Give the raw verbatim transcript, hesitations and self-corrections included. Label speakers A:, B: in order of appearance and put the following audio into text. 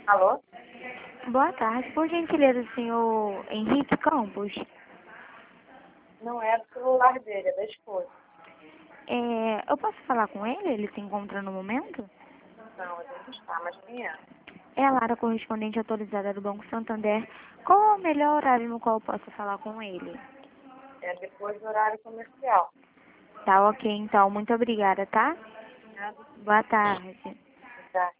A: Alô?
B: Boa tarde. Por gentileza, senhor Henrique Campos.
A: Não é do celular dele, é da esposa.
B: É, eu posso falar com ele? Ele se encontra no momento?
A: Não, ele não está, mas quem é?
B: É a Lara, correspondente autorizada do Banco Santander. Qual é o melhor horário no qual eu posso falar com ele?
A: É depois do horário comercial.
B: Tá ok, então. Muito obrigada, tá?
A: Nada,
B: Boa tarde.
A: tá.